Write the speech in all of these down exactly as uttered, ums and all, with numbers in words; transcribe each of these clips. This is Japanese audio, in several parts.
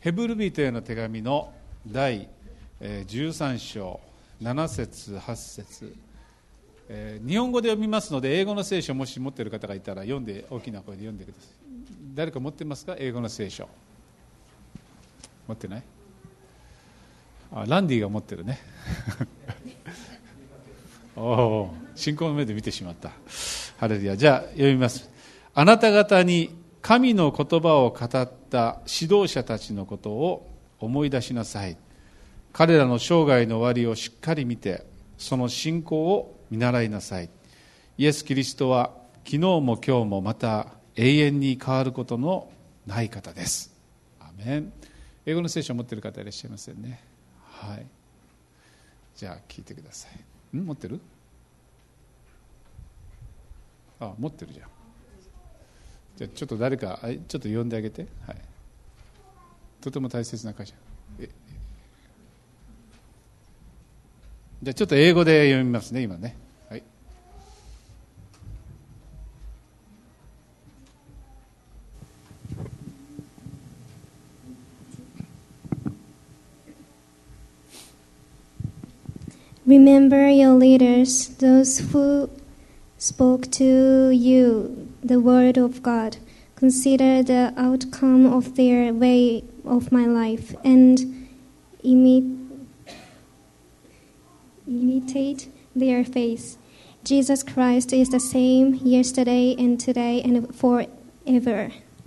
ヘブル人への手紙の第じゅうさん章なな節はち節、えー、日本語で読みますので、英語の聖書もし持っている方がいたら読んで、大きな声で読んでください。誰か持ってますか？英語の聖書持ってない？あ、ランディが持ってるねおお、信仰の目で見てしまった。ハレルヤ。じゃあ読みます。あなた方に神の言葉を語った指導者たちのことを思い出しなさい。彼らの生涯の終わりをしっかり見て、その信仰を見習いなさい。イエス・キリストは昨日も今日もまた永遠に変わることのない方です。アメン。英語の聖書を持っている方いらっしゃいませんね。はい。じゃあ聞いてください。ん持ってる？あ、持ってるじゃん。じゃあちょっと誰かちょっと呼んであげて。はい。とても大切な箇所。えじゃあちょっと英語で読みますね、今ね。はい。 Remember your leaders, those who spoke to you the word of God. Consider the outcome of their way of my life and imitate imitate their faith. Jesus Christ is the same yesterday and today and forever.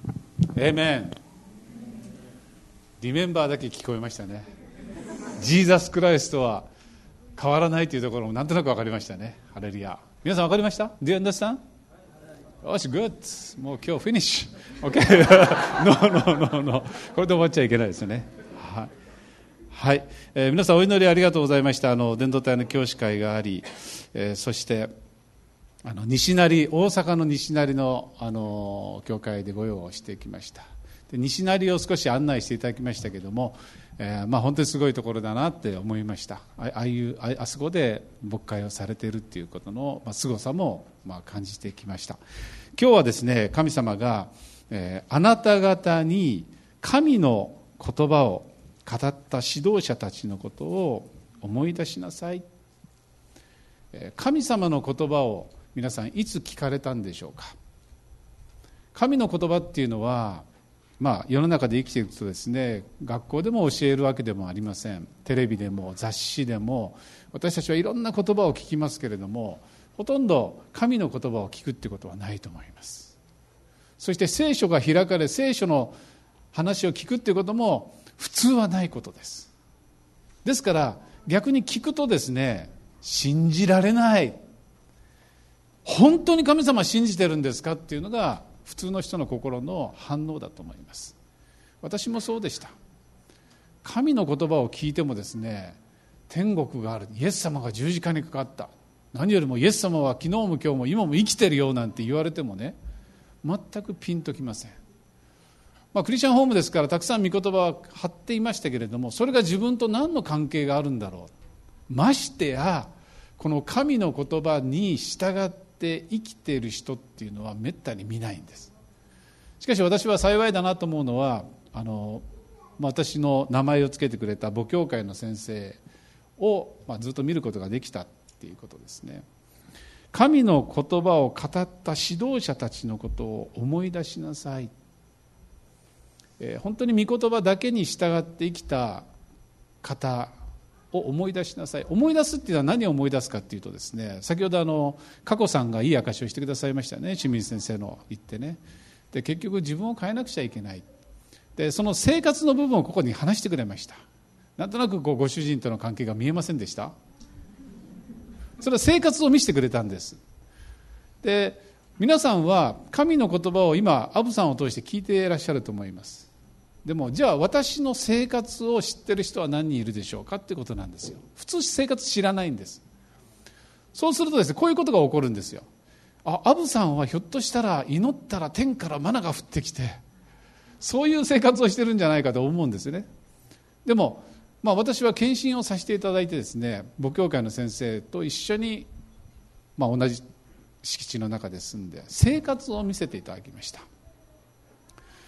Amen. リメンバーだけ聞こえましたね。ジーザスクライストは変わらないというところもなんとなく分かりましたね。ハレルヤ。皆さん分かりました？ Do you understand? よし、good。もう今日フィニッシュ。OK。no, no, no, no。これで終わっちゃいけないですよね。はい。はい、えー、皆さんお祈りありがとうございました。あの伝道隊の教師会があり、えー、そしてあの西成、大阪の西成の、あの教会でご用をしてきました。で西成を少し案内していただきましたけれども、えーまあ、本当にすごいところだなって思いました。ああいうああそこで牧会をされているっていうことの、まあ、すごさも、まあ、感じてきました。今日はですね、神様が、えー、あなた方に神の言葉を語った指導者たちのことを思い出しなさい。神様の言葉を皆さんいつ聞かれたんでしょうか。神の言葉っていうのは、まあ、世の中で生きていくとですね、学校でも教えるわけでもありません。テレビでも雑誌でも私たちはいろんな言葉を聞きますけれども、ほとんど神の言葉を聞くってことはないと思います。そして聖書が開かれ、聖書の話を聞くっていうことも普通はないことです。ですから逆に聞くとですね、信じられない、本当に神様信じてるんですかっていうのが普通の人の心の反応だと思います。私もそうでした。神の言葉を聞いてもですね、天国がある、イエス様が十字架にかかった、何よりもイエス様は昨日も今日も今も生きてるよなんて言われてもね、全くピンときません。まあ、クリスチャンホームですからたくさん御言葉は貼っていましたけれども、それが自分と何の関係があるんだろう。ましてやこの神の言葉に従って生きている人っていうのはめったに見ないんです。しかし私は幸いだなと思うのは、あの、まあ、私の名前をつけてくれた母教会の先生を、まあ、ずっと見ることができたっていうことですね。神の言葉を語った指導者たちのことを思い出しなさい。えー、本当に御言葉だけに従って生きた方を思い出しなさい。思い出すっていうのは何を思い出すかっていうとですね、先ほどあの佳子さんがいい証しをしてくださいましたね。清水先生の言ってね。で結局自分を変えなくちゃいけない。でその生活の部分をここに話してくれました。なんとなくこうご主人との関係が見えませんでした？それは生活を見せてくれたんです。で皆さんは神の言葉を今アブさんを通して聞いていらっしゃると思います。でもじゃあ私の生活を知っている人は何人いるでしょうかってことなんですよ。普通生活知らないんです。そうするとですね、こういうことが起こるんですよ。あ、アブさんはひょっとしたら祈ったら天からマナが降ってきて、そういう生活をしてるんじゃないかと思うんですよね。でも、まあ、私は献身をさせていただいてですね、母教会の先生と一緒に、まあ、同じ敷地の中で住んで生活を見せていただきました。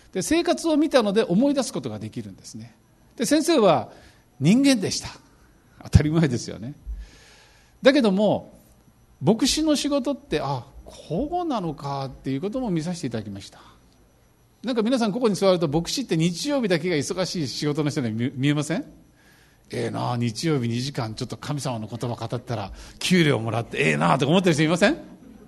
で生活を見たので思い出すことができるんですね。で先生は人間でした。当たり前ですよね。だけども牧師の仕事ってあこうなのかっていうことも見させていただきました。なんか皆さんここに座ると牧師って日曜日だけが忙しい仕事の人に見見えません？ええなあ日曜日にじかんちょっと神様の言葉語ったら給料もらってええなあとか思ってる人いません？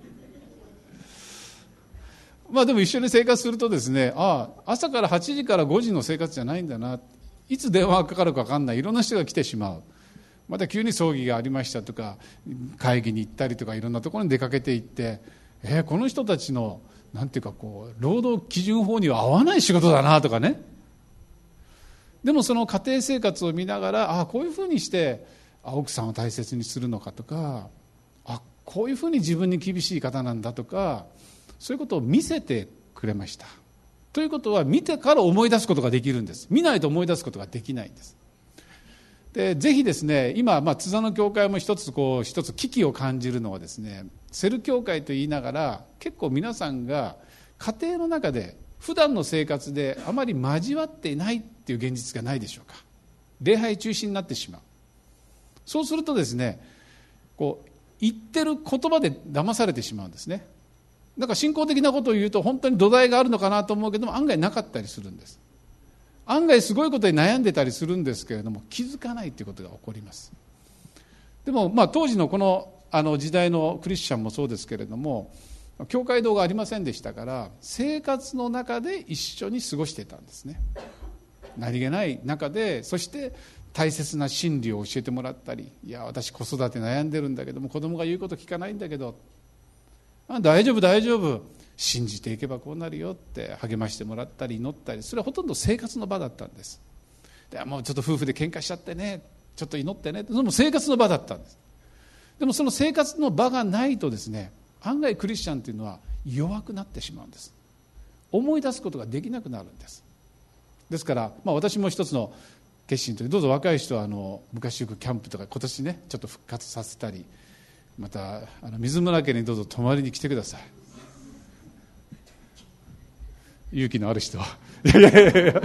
まあでも一緒に生活するとですね、ああ朝からはちじからごじの生活じゃないんだな、いつ電話がかかるか分かんない、いろんな人が来てしまう、また急に葬儀がありましたとか会議に行ったりとかいろんなところに出かけていって、えー、この人たちのなんていうかこう労働基準法には合わない仕事だなとかね。でもその家庭生活を見ながらあこういうふうにして奥さんを大切にするのかとか、あこういうふうに自分に厳しい方なんだとか、そういうことを見せてくれました。ということは見てから思い出すことができるんです。見ないと思い出すことができないんです。でぜひですね今、まあ、津座の教会も一つこう一つ危機を感じるのはですね、セル教会と言いながら結構皆さんが家庭の中で普段の生活であまり交わっていないっていう現実がないでしょうか。礼拝中心になってしまう。そうするとですねこう言ってる言葉で騙されてしまうんですね。だから信仰的なことを言うと本当に土台があるのかなと思うけども案外なかったりするんです。案外すごいことに悩んでたりするんですけれども気づかないということが起こります。でも、まあ、当時のこの、あの時代のクリスチャンもそうですけれども教会堂がありませんでしたから生活の中で一緒に過ごしていたんですね。何気ない中でそして大切な真理を教えてもらったり、いや私子育て悩んでるんだけども子供が言うこと聞かないんだけど大丈夫大丈夫信じていけばこうなるよって励ましてもらったり祈ったり、それはほとんど生活の場だったんです。でもうちょっと夫婦で喧嘩しちゃってねちょっと祈ってね、それも生活の場だったんです。でもその生活の場がないとですね案外クリスチャンというのは弱くなってしまうんです。思い出すことができなくなるんです。ですから、まあ、私も一つの決心というどうぞ若い人はあの昔よくキャンプとか今年ねちょっと復活させたり、またあの水村家にどうぞ泊まりに来てください。勇気のある人はいやいやいやいや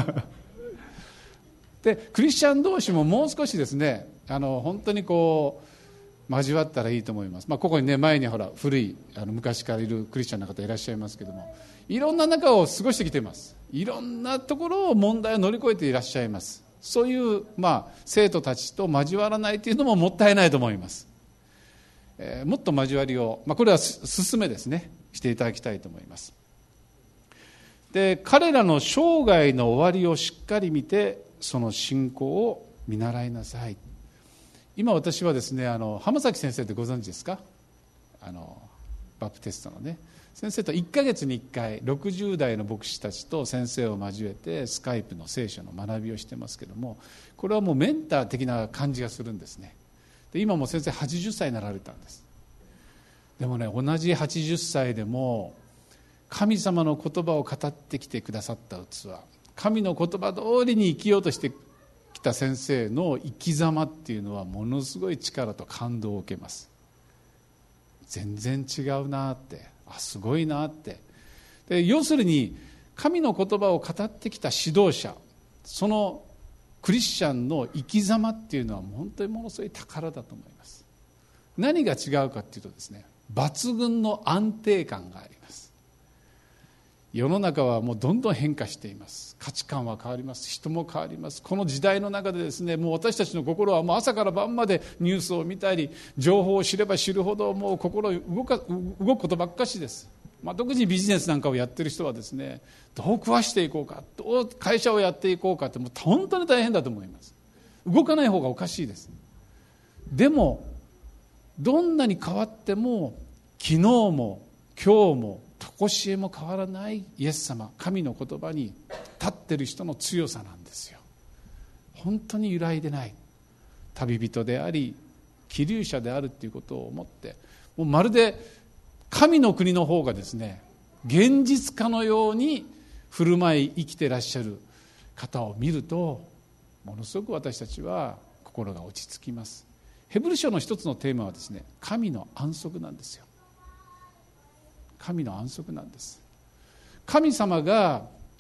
でクリスチャン同士ももう少しですねあの本当にこう交わったらいいと思います。まあ、ここにね前にほら古いあの昔からいるクリスチャンの方いらっしゃいますけども、いろんな中を過ごしてきています。いろんなところを問題を乗り越えていらっしゃいます。そういう、まあ、生徒たちと交わらないというのももったいないと思います。えー、もっと交わりを、まあ、これは勧めですねしていただきたいと思います。で彼らの生涯の終わりをしっかり見てその信仰を見習いなさい。今私はですねあの浜崎先生ってご存知ですか？あのバプテストのね先生といっかげつにいっかいろくじゅう代の牧師たちと先生を交えてスカイプの聖書の学びをしてますけども、これはもうメンター的な感じがするんですね。で今も先生はちじゅっさいになられたんです。でもね同じはちじゅっさいでも神様の言葉を語ってきてくださった器、神の言葉通りに生きようとしてきた先生の生き様っていうのはものすごい力と感動を受けます。全然違うなって、あすごいなって。で要するに神の言葉を語ってきた指導者、そのクリスチャンの生き様っていうのは本当にものすごい宝だと思います。何が違うかっていうとですね抜群の安定感があります。世の中はもうどんどん変化しています。価値観は変わります。人も変わります。この時代の中でですねもう私たちの心はもう朝から晩までニュースを見たり情報を知れば知るほどもう心動か動くことばっかしです。まあ、特にビジネスなんかをやっている人はですねどう食わしていこうか、どう会社をやっていこうかってもう本当に大変だと思います。動かない方がおかしいです。でもどんなに変わっても昨日も今日も常しえも変わらないイエス様、神の言葉に立っている人の強さなんですよ。本当に揺らいでない旅人であり希留者であるということを思って、もうまるで神の国の方がですね現実化のように振る舞い生きていらっしゃる方を見るとものすごく私たちは心が落ち着きます。ヘブル書の一つのテーマはですね神の安息なんですよ。神の安息なんです。神様が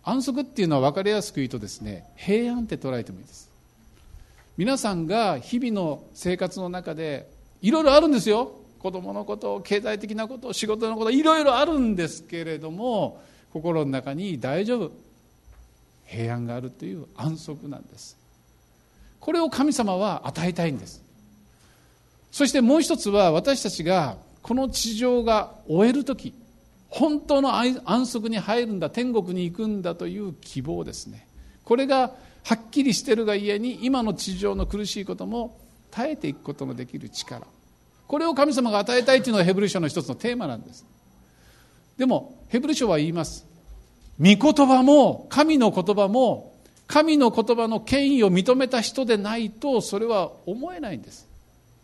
安息っていうのは分かりやすく言うとですね、平安って捉えてもいいです。皆さんが日々の生活の中でいろいろあるんですよ。子供のこと、経済的なこと、仕事のこと、いろいろあるんですけれども、心の中に大丈夫、平安があるという安息なんです。これを神様は与えたいんです。そしてもう一つは、私たちがこの地上が終えるとき、本当の安息に入るんだ、天国に行くんだという希望ですね。これがはっきりしているがゆえに、今の地上の苦しいことも耐えていくことのできる力、これを神様が与えたいというのがヘブル書の一つのテーマなんです。でもヘブル書は言います。御言葉も神の言葉も神の言葉の権威を認めた人でないとそれは思えないんです。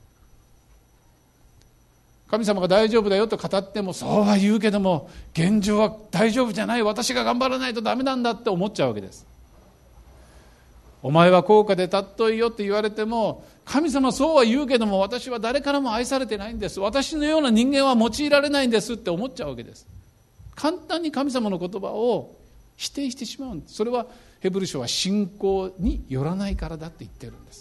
神様が大丈夫だよと語っても、そうは言うけども現状は大丈夫じゃない、私が頑張らないとダメなんだって思っちゃうわけです。お前は高価で尊いよって言われても、神様そうは言うけども私は誰からも愛されてないんです、私のような人間は用いられないんですって思っちゃうわけです。簡単に神様の言葉を否定してしまうんです。それはヘブル書は信仰によらないからだって言ってるんです。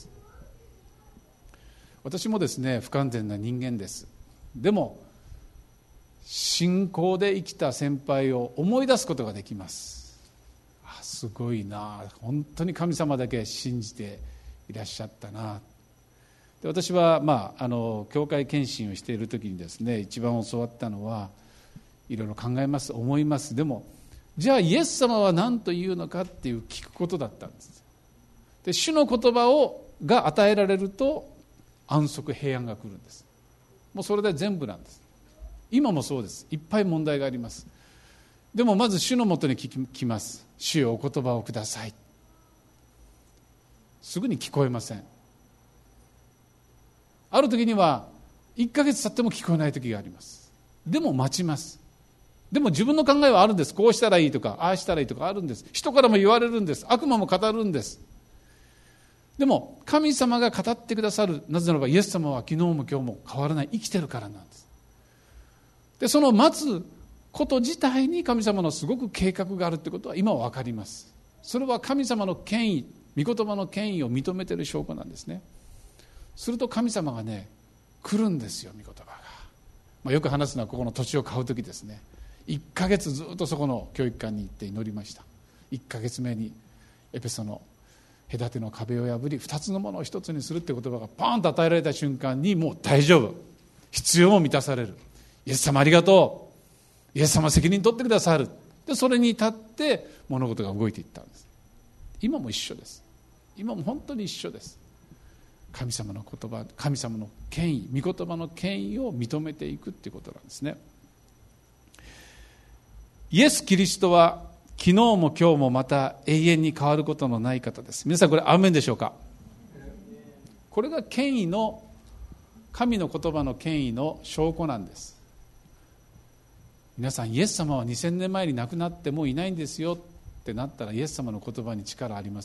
私もですね、不完全な人間です。でも信仰で生きた先輩を思い出すことができます。あ、すごいな、本当に神様だけ信じていらっしゃったな。で、私は、まあ、あの教会献身をしている時にですね、一番教わったのはいろいろ考えます、思います。でもじゃあイエス様は何と言うのかっていう聞くことだったんです。で、主の言葉をが与えられると安息、平安が来るんです。もうそれで全部なんです。今もそうです。いっぱい問題があります。でもまず主のもとに聞きます。主よ、お言葉をください。すぐに聞こえません。ある時にはいっかげつ経っても聞こえない時があります。でも待ちます。でも自分の考えはあるんです。こうしたらいいとか、ああしたらいいとかあるんです。人からも言われるんです。悪魔も語るんです。でも神様が語ってくださる。なぜならばイエス様は昨日も今日も変わらない、生きてるからなんです。で、その待つこと自体に神様のすごく計画があるってことは今は分かります。それは神様の権威、御言葉の権威を認めている証拠なんですね。すると神様がね、来るんですよ、御言葉が。まあ、よく話すのはここの土地を買う時ですね。いっかげつずっとそこの教育館に行って祈りました。いっかげつめにエペソの隔ての壁を破りふたつのものをひとつにするって言葉がパーンと与えられた瞬間に、もう大丈夫、必要も満たされる、イエス様ありがとう、イエス様責任取ってくださる。でそれに立って物事が動いていったんです。今も一緒です。今も本当に一緒です。神様の言葉、神様の権威、御言葉の権威を認めていくっていうことなんですね。イエス・キリストは昨日も今日もまた永遠に変わることのない方です。皆さんこれアーメンでしょうか。これが権威の、神の言葉の権威の証拠なんです。皆さん、イエス様はにせんねんまえに亡くなってもういないんですよってなったら、イエス様の言葉に力あります？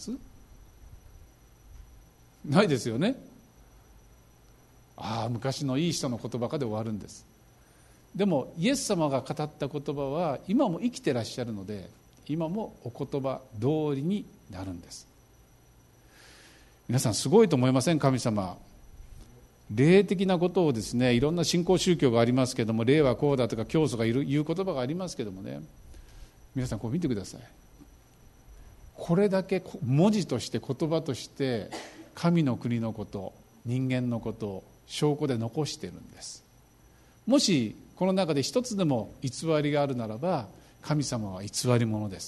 ないですよね。ああ、昔のいい人の言葉かで終わるんです。でもイエス様が語った言葉は今も生きてらっしゃるので、今もお言葉通りになるんです。皆さんすごいと思いません？神様、霊的なことをですね、いろんな信仰宗教がありますけども、霊はこうだとか教祖がいる言う言葉がありますけどもね、皆さんこう見てください。これだけ文字として言葉として神の国のこと、人間のことを証拠で残しているんです。もしこの中で一つでも偽りがあるならば、神様は偽り者です。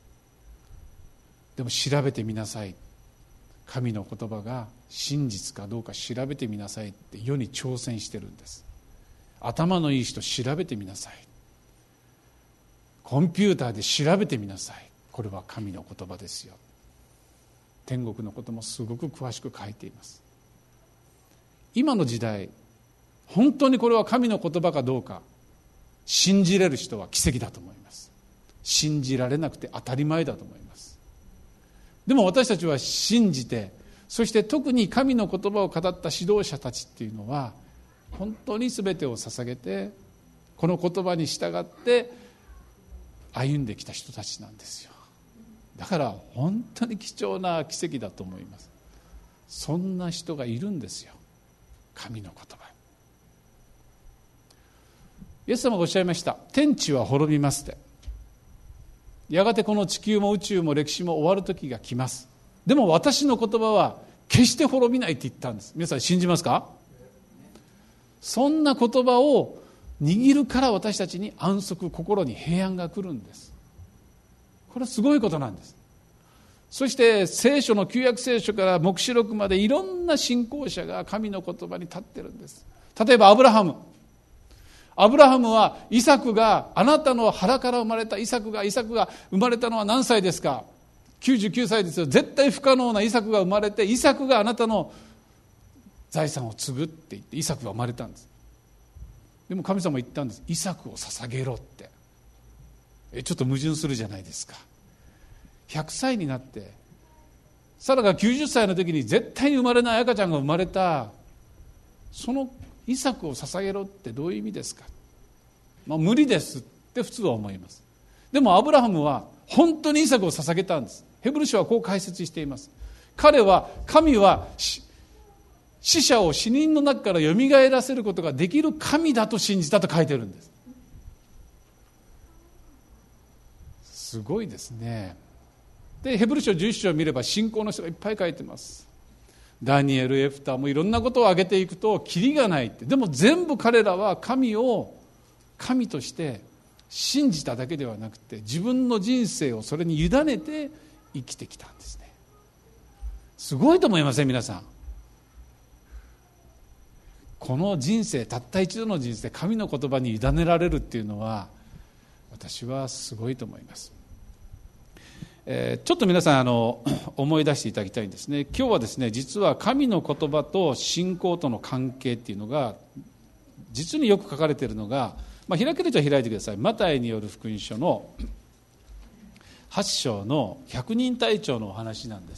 でも調べてみなさい、神の言葉が真実かどうか調べてみなさいって世に挑戦してるんです。頭のいい人調べてみなさい、コンピューターで調べてみなさい、これは神の言葉ですよ。天国のこともすごく詳しく書いています。今の時代、本当にこれは神の言葉かどうか信じれる人は奇跡だと思います。信じられなくて当たり前だと思います。でも私たちは信じて、そして特に神の言葉を語った指導者たちっていうのは本当に全てを捧げて、この言葉に従って歩んできた人たちなんですよ。 だから本当に貴重な奇跡だと思います。そんな人がいるんですよ、神の言葉。イエス様がおっしゃいました。天地は滅びますって。やがてこの地球も宇宙も歴史も終わる時が来ます。でも私の言葉は決して滅びないって言ったんです。皆さん信じますか？そんな言葉を握るから私たちに安息、心に平安が来るんです。これはすごいことなんです。そして聖書の旧約聖書から黙示録までいろんな信仰者が神の言葉に立ってるんです。例えばアブラハム。アブラハムはイサクが、あなたの腹から生まれたイサクが、イサクが生まれたのは何歳ですか？きゅうじゅうきゅうさいですよ。絶対不可能なイサクが生まれて、イサクがあなたの財産を継ぐって言ってイサクが生まれたんです。でも神様言ったんです。イサクを捧げろって。えちょっと矛盾するじゃないですか。ひゃくさいになってサラがきゅうじゅっさいの時に絶対に生まれない赤ちゃんが生まれた、そのイサクを捧げろってどういう意味ですか？まあ、無理ですって普通は思います。でもアブラハムは本当にイサクを捧げたんです。ヘブル書はこう解説しています。彼は、神は死者を死人の中からよみがえらせることができる神だと信じたと書いてるんです。すごいですね。でヘブル書じゅういち章を見れば信仰の人がいっぱい書いてます。ダニエル、エフタもいろんなことを挙げていくとキリがないって。でも全部彼らは神を神として信じただけではなくて、自分の人生をそれに委ねて生きてきたんですね。すごいと思いません？皆さん、この人生、たった一度の人生、神の言葉に委ねられるっていうのは、私はすごいと思います。えー、ちょっと皆さんあの思い出していただきたいんですね。今日はですね、実は神の言葉と信仰との関係っていうのが実によく書かれているのが、まあ、開ける人は開いてください。マタイによる福音書のはち章の百人隊長のお話なんです。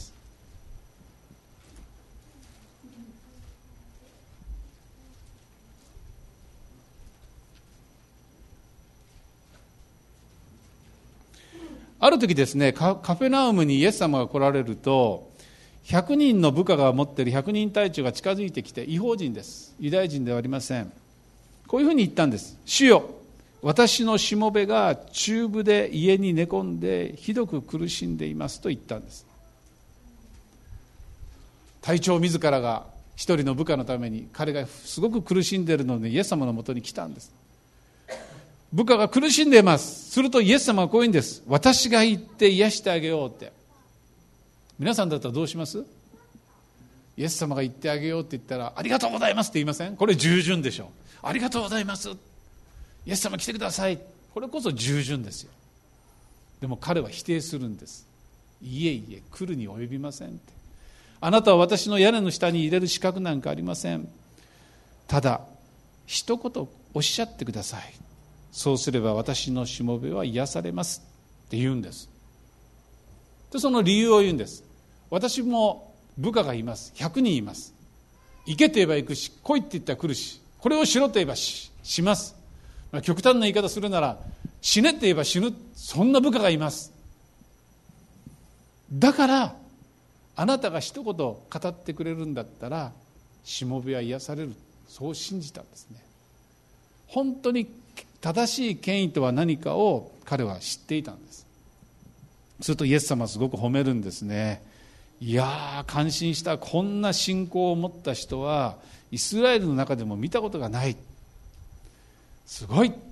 ある時ですね、カフェナウムにイエス様が来られると、ひゃくにんの部下が持っている百人隊長が近づいてきて、異邦人です、ユダヤ人ではありません。こういうふうに言ったんです。主よ、私のしもべが中部で家に寝込んでひどく苦しんでいますと言ったんです。隊長自らが一人の部下のために、彼がすごく苦しんでいるのでイエス様のもとに来たんです。部下が苦しんでいます。するとイエス様はこう言うんです。私が行って癒してあげようって。皆さんだったらどうします？イエス様が言ってあげようって言ったら、ありがとうございますって言いません？これ従順でしょ。ありがとうございます、イエス様来てください、これこそ従順ですよ。でも彼は否定するんです。いえいえ、来るに及びませんって。あなたは私の屋根の下に入れる資格なんかありません。ただ一言おっしゃってください。そうすれば私のしもべは癒されますって言うんです。でその理由を言うんです。私も部下がいます。ひゃくにんいます。行けと言えば行くし、来いって言ったら来るし、これをしろと言えば し, します、まあ、極端な言い方するなら死ねって言えば死ぬ、そんな部下がいます。だからあなたが一言語ってくれるんだったらしもべは癒される、そう信じたんですね。本当に正しい権威とは何かを彼は知っていたんです。するとイエス様はすごく褒めるんですね。いやー、感心した。こんな信仰を持った人はイスラエルの中でも見たことがない、すごいって。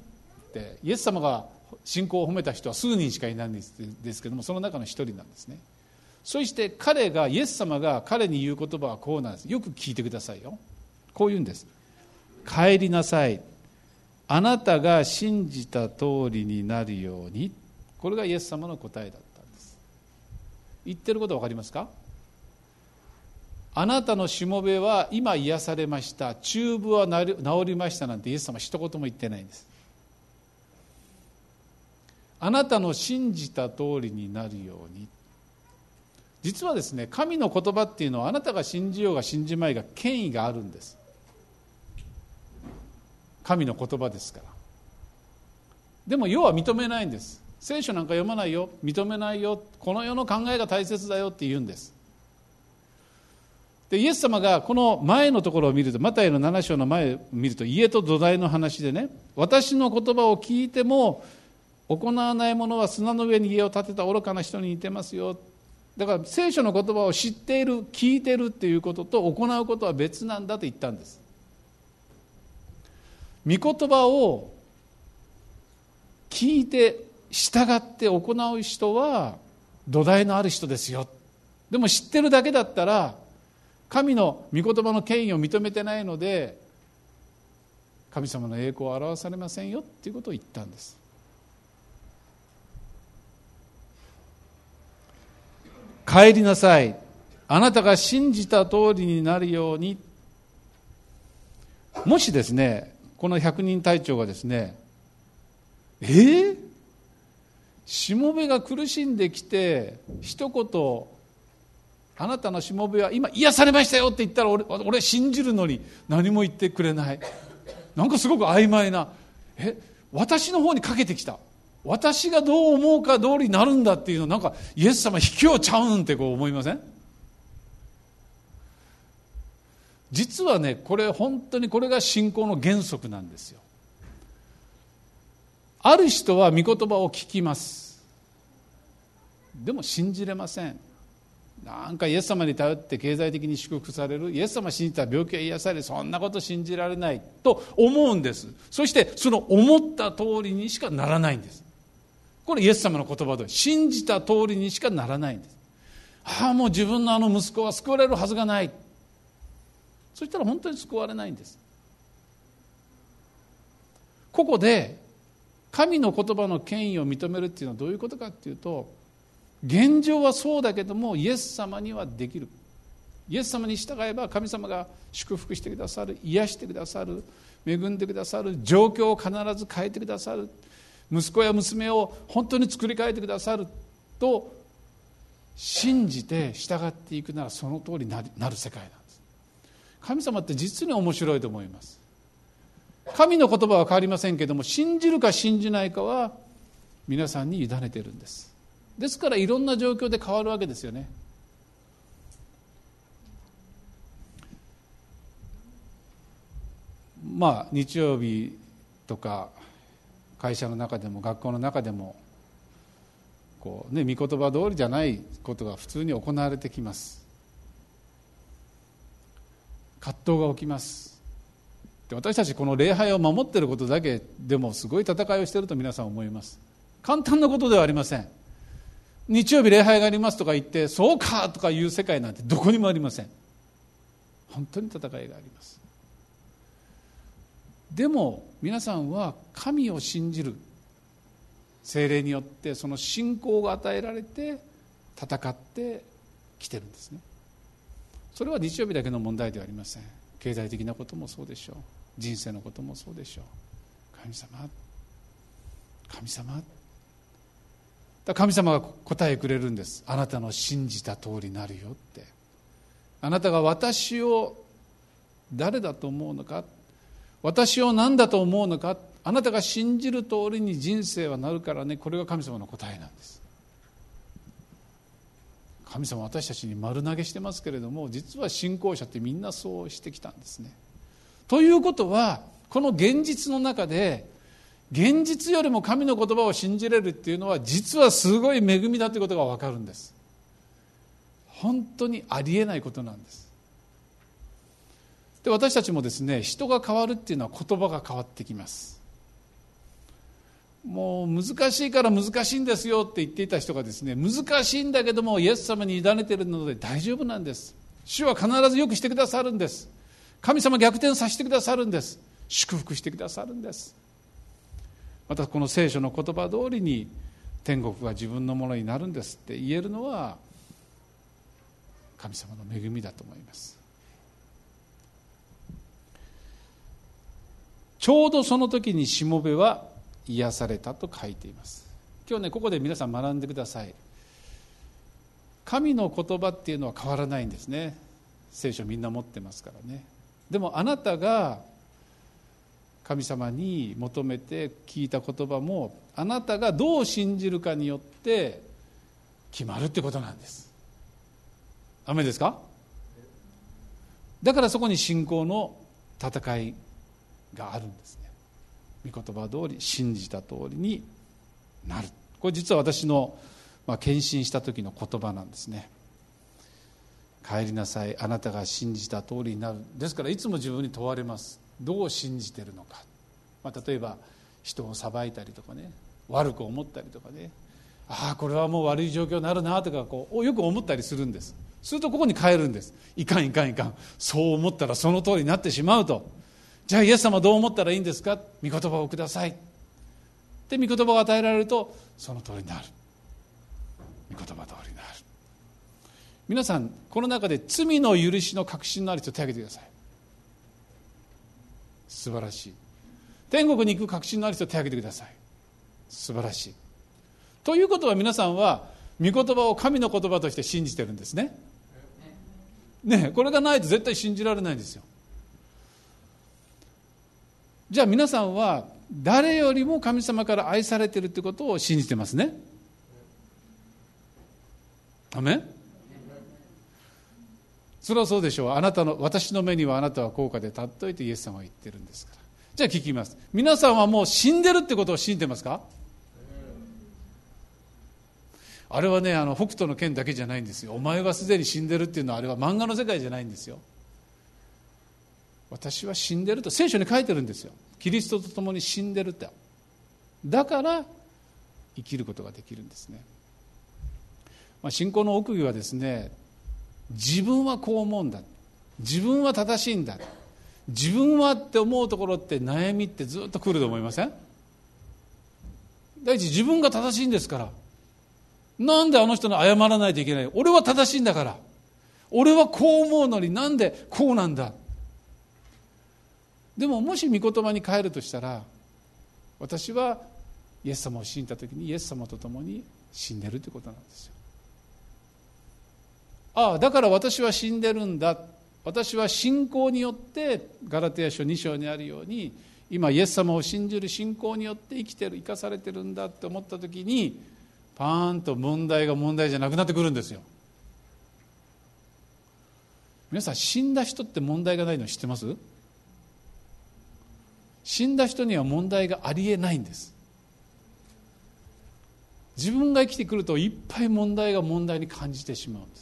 イエス様が信仰を褒めた人は数人しかいないんですですけども、その中の一人なんですね。そして彼がイエス様が彼に言う言葉はこうなんです。よく聞いてくださいよ。こう言うんです。帰りなさい、あなたが信じた通りになるように。これがイエス様の答えだったんです。言ってること分かりますか？あなたのしもべは今癒されました、中部は治りましたなんてイエス様は一言も言ってないんです。あなたの信じた通りになるように。実はですね、神の言葉っていうのはあなたが信じようが信じまいが権威があるんです。神の言葉ですから。でも世は認めないんです。 聖書なんか読まないよ、認めないよ、この世の考えが大切だよって言うんです。でイエス様がこの前のところを見ると、マタイのなな章の前を見ると、家と土台の話でね、私の言葉を聞いても行わない者は砂の上に家を建てた愚かな人に似てますよ。だから聖書の言葉を知っている、聞いているっていうことと行うことは別なんだと言ったんです。御言葉を聞いて従って行う人は土台のある人ですよ。でも知ってるだけだったら神の御言葉の権威を認めてないので神様の栄光を表されませんよっていうことを言ったんです。帰りなさい、あなたが信じた通りになるように。もしですね、この百人隊長がですね、えー、しもべが苦しんできて一言、あなたのしもべは今癒されましたよって言ったら 俺, 俺信じるのに何も言ってくれない、なんかすごく曖昧な、え私の方にかけてきた、私がどう思うか通りになるんだっていうの、なんかイエス様卑怯ちゃうんってこう思いません？実はね、これ本当にこれが信仰の原則なんですよ。ある人は御言葉を聞きます。でも信じれません。なんかイエス様に頼って経済的に祝福される、イエス様信じたら病気が癒される、そんなこと信じられないと思うんです。そしてその思った通りにしかならないんです。これイエス様の言葉で信じた通りにしかならないんです。ああもう自分のあの息子は救われるはずがない、そしたら本当に救われないんです。ここで神の言葉の権威を認めるっていうのはどういうことかっていうと、現状はそうだけどもイエス様にはできる、イエス様に従えば神様が祝福してくださる、癒してくださる、恵んでくださる、状況を必ず変えてくださる、息子や娘を本当に作り変えてくださると信じて従っていくなら、その通りになる世界なんです。神様って実に面白いと思います。神の言葉は変わりませんけども、信じるか信じないかは皆さんに委ねているんです。ですからいろんな状況で変わるわけですよね。まあ日曜日とか会社の中でも学校の中でもこう、ね、御言葉通りじゃないことが普通に行われてきます。葛藤が起きます。で私たちこの礼拝を守っていることだけでもすごい戦いをしていると皆さん思います。簡単なことではありません。日曜日礼拝がありますとか言ってそうかとかいう世界なんてどこにもありません。本当に戦いがあります。でも皆さんは神を信じる聖霊によってその信仰が与えられて戦ってきてるんですね。それは日曜日だけの問題ではありません。経済的なこともそうでしょう、人生のこともそうでしょう。神様神様神様が答えくれるんです。あなたの信じた通りになるよって。あなたが私を誰だと思うのか、私を何だと思うのか、あなたが信じる通りに人生はなるからね。これが神様の答えなんです。神様は私たちに丸投げしてますけれども、実は信仰者ってみんなそうしてきたんですね。ということはこの現実の中で現実よりも神の言葉を信じれるっていうのは実はすごい恵みだということが分かるんです。本当にありえないことなんです。で私たちもですね、人が変わるっていうのは言葉が変わってきます。もう難しいから難しいんですよって言っていた人がですね、難しいんだけどもイエス様に委ねているので大丈夫なんです、主は必ずよくしてくださるんです、神様逆転させてくださるんです、祝福してくださるんです。またこの聖書の言葉通りに天国が自分のものになるんですって言えるのは神様の恵みだと思います。ちょうどその時にしもべは癒されたと書いています。今日ね、ここで皆さん学んでください。神の言葉っていうのは変わらないんですね。聖書みんな持ってますからね。でもあなたが神様に求めて聞いた言葉も、あなたがどう信じるかによって決まるってことなんです。アメンですか？だからそこに信仰の戦いがあるんですね。御言葉通り、信じた通りになる。これ実は私の、まあ、献身した時の言葉なんですね。帰りなさい、あなたが信じた通りになる。ですからいつも自分に問われます。どう信じてるのか。まあ、例えば人を裁いたりとかね、悪く思ったりとかね、ああこれはもう悪い状況になるなとかこうよく思ったりするんです。するとここに帰るんです。いかんいかんいかん、そう思ったらその通りになってしまうと。じゃあイエス様どう思ったらいいんですか。御言葉をください。で御言葉が与えられるとその通りになる。御言葉通りになる。皆さんこの中で罪の許しの確信のある人手を挙げてください。素晴らしい。天国に行く確信のある人手を挙げてください。素晴らしい。ということは皆さんは御言葉を神の言葉として信じてるんですね。ね、これがないと絶対信じられないんですよ。じゃあ皆さんは誰よりも神様から愛されているということを信じてますね。アメン。それはそうでしょう。あなたの私の目にはあなたは高価で尊いとイエス様は言ってるんですから。じゃあ聞きます。皆さんはもう死んでるってことを信じてますか？あれはね、あの北斗の拳だけじゃないんですよ。お前はすでに死んでるっていうのはあれは漫画の世界じゃないんですよ。私は死んでると聖書に書いてるんですよ。キリストと共に死んでるって。だから生きることができるんですね。まあ、信仰の奥義はですね、自分はこう思うんだ、自分は正しいんだ、自分はって思うところって悩みってずっと来ると思いません？第一自分が正しいんですから、なんであの人に謝らないといけない？俺は正しいんだから、俺はこう思うのになんでこうなんだ。でももし御言葉に変えるとしたら、私はイエス様を信じた時にイエス様と共に死んでるということなんですよ。ああ、だから私は死んでるんだ、私は信仰によって、ガラテヤ書に章にあるように今イエス様を信じる信仰によって生きてる、生かされてるんだって思った時に、パーンと問題が問題じゃなくなってくるんですよ。皆さん、死んだ人って問題がないの知ってます？死んだ人には問題がありえないんです。自分が生きてくるといっぱい問題が問題に感じてしまうんです。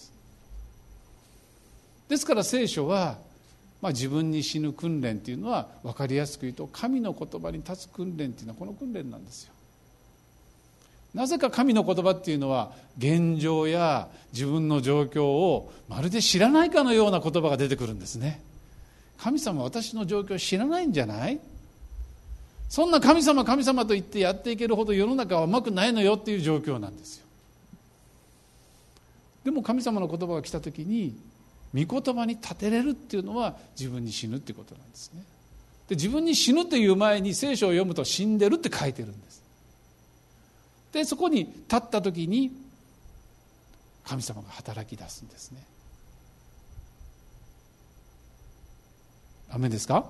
ですから聖書は、まあ、自分に死ぬ訓練というのは分かりやすく言うと、神の言葉に立つ訓練というのはこの訓練なんですよ。なぜか神の言葉っていうのは現状や自分の状況をまるで知らないかのような言葉が出てくるんですね。神様は私の状況を知らないんじゃない？そんな神様神様と言ってやっていけるほど世の中は甘くないのよっていう状況なんですよ。でも神様の言葉が来た時に御言葉に立てれるっていうのは自分に死ぬっていうことなんですね。で、自分に死ぬという前に聖書を読むと死んでるって書いてるんです。で、そこに立った時に神様が働き出すんですね。アメンですか？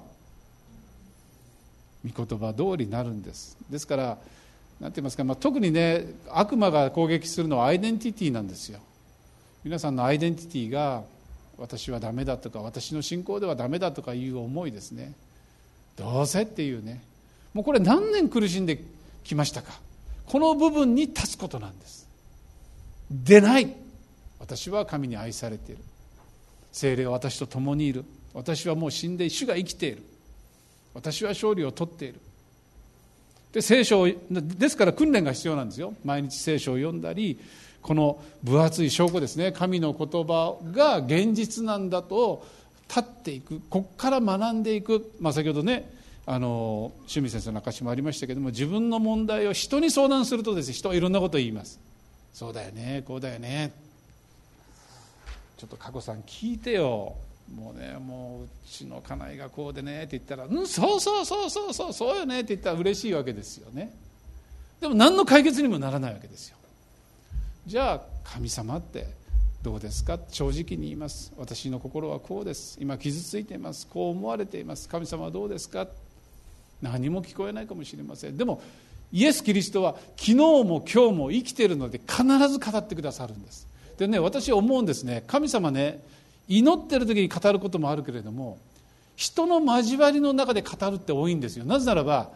御言葉通りになるんです。ですから、なんて言いますか、まあ、特にね、悪魔が攻撃するのはアイデンティティなんですよ。皆さんのアイデンティティが私はダメだとか、私の信仰ではダメだとかいう思いですね。どうせっていうね、もうこれ何年苦しんできましたか。この部分に立つことなんです。でない、私は神に愛されている、聖霊は私と共にいる、私はもう死んで主が生きている、私は勝利を取っている。で、聖書をですから訓練が必要なんですよ。毎日聖書を読んだり、この分厚い証拠ですね、神の言葉が現実なんだと立っていく、ここから学んでいく、まあ、先ほどね、あの趣味先生の証もありましたけども、自分の問題を人に相談するとですね、人はいろんなことを言います。そうだよね、こうだよね、ちょっと佳子さん聞いてよ、もうね、もううちの家内がこうでねって言ったら、うん、そうそうそうそうそうそうよねって言ったら嬉しいわけですよね。でも何の解決にもならないわけですよ。じゃあ神様ってどうですか？正直に言います。私の心はこうです、今傷ついています、こう思われています、神様はどうですか？ 何も聞こえないかもしれません。でもイエス・キリストは昨日も今日も生きているので必ず語ってくださるんです。でね、私思うんですね、神様ね、祈ってる時に語ることもあるけれども、人の交わりの中で語るって多いんですよ。なぜならば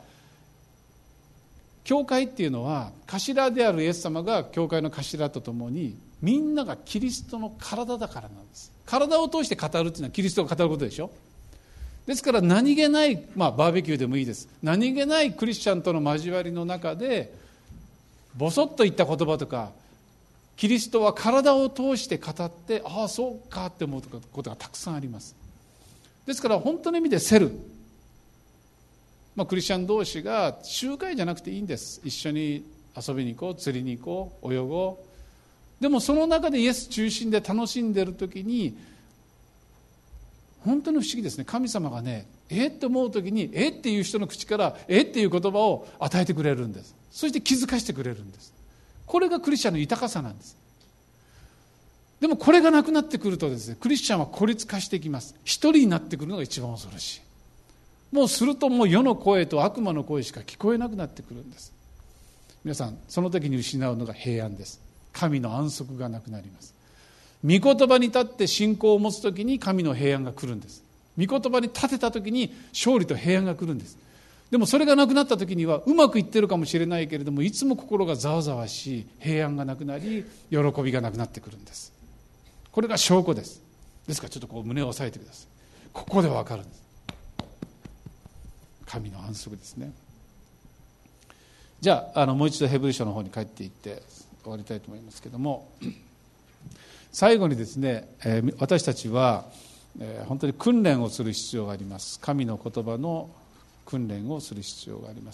教会っていうのは頭であるイエス様が教会の頭とともにみんながキリストの体だからなんです。体を通して語るっていうのはキリストが語ることでしょ。ですから何気ない、まあ、バーベキューでもいいです。何気ないクリスチャンとの交わりの中でボソッと言った言葉とか、キリストは体を通して語って、ああそうかって思うことがたくさんあります。ですから本当の意味でセル、まあ、クリスチャン同士が集会じゃなくていいんです。一緒に遊びに行こう、釣りに行こう、泳ごう。でもその中でイエス中心で楽しんでいる時に、本当に不思議ですね。神様がね、えって思う時に、えっていう人の口からえっていう言葉を与えてくれるんです。そして気づかせてくれるんです。これがクリスチャンの豊かさなんです。でもこれがなくなってくるとですね、クリスチャンは孤立化していきます。一人になってくるのが一番恐ろしい。もうするともう世の声と悪魔の声しか聞こえなくなってくるんです。皆さん、その時に失うのが平安です。神の安息がなくなります。御言葉に立って信仰を持つときに神の平安が来るんです。御言葉に立てたときに勝利と平安が来るんです。でもそれがなくなったときにはうまくいってるかもしれないけれども、いつも心がざわざわし、平安がなくなり、喜びがなくなってくるんです。これが証拠です。ですからちょっとこう胸を押さえてください。ここでわかるんです。神の安息ですね。じゃあ、あのもう一度ヘブル書の方に帰っていって終わりたいと思いますけども、最後にですね、えー、私たちは、えー、本当に訓練をする必要があります。神の言葉の訓練をする必要があります。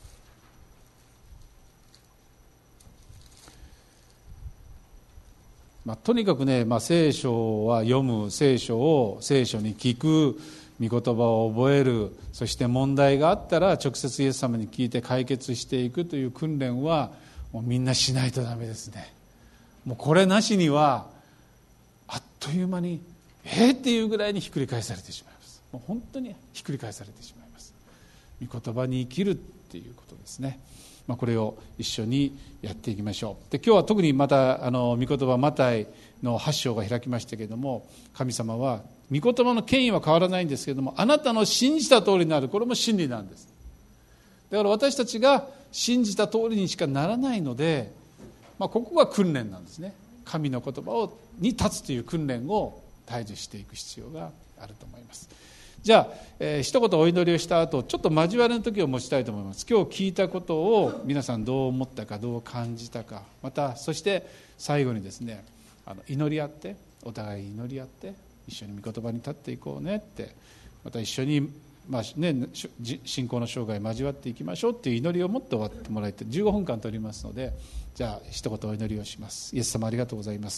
まあ、とにかくね、まあ、聖書は読む、聖書を聖書に聞く、御言葉を覚える、そして問題があったら直接イエス様に聞いて解決していくという訓練はもうみんなしないとダメですね。もうこれなしにはあっという間にえーっていうぐらいにひっくり返されてしまいます。もう本当にひっくり返されてしまいます。御言葉に生きるっていうことですね。まあ、これを一緒にやっていきましょう。で、今日は特にまたあの御言葉マタイのはち章が開きましたけれども、神様は御言葉の権威は変わらないんですけれども、あなたの信じた通りになる、これも真理なんです。だから私たちが信じた通りにしかならないので、まあ、ここが訓練なんですね。神の言葉をに立つという訓練を対峙していく必要があると思います。じゃあ、えー、一言お祈りをした後、ちょっと交わりの時を持ちたいと思います。今日聞いたことを皆さんどう思ったか、どう感じたか、またそして最後にですね、あの祈り合って、お互い祈り合って一緒に御言葉に立っていこうねって、また一緒に、まあね、信仰の生涯交わっていきましょうっていう祈りを持って終わってもらえて、じゅうごふんかん取りますので、じゃあ一言お祈りをします。イエス様ありがとうございます。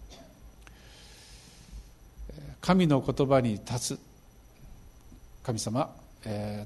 神の言葉に立つ、神様、え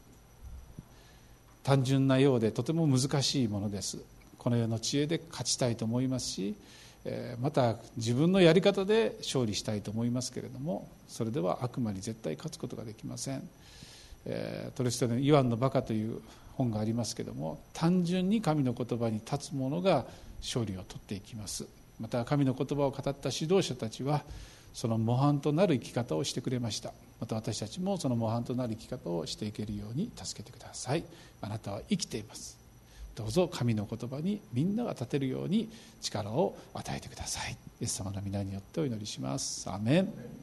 ー、単純なようでとても難しいものです。この世の知恵で勝ちたいと思いますし、えー、また自分のやり方で勝利したいと思いますけれども、それでは悪魔に絶対勝つことができません。えー、トルストイのイワンのバカという本がありますけれども、単純に神の言葉に立つ者が勝利を取っていきます。また神の言葉を語った指導者たちはその模範となる生き方をしてくれました。また私たちもその模範となる生き方をしていけるように助けてください。あなたは生きています。どうぞ神の言葉にみんなが立てるように力を与えてください。イエス様の皆によってお祈りします。アーメン。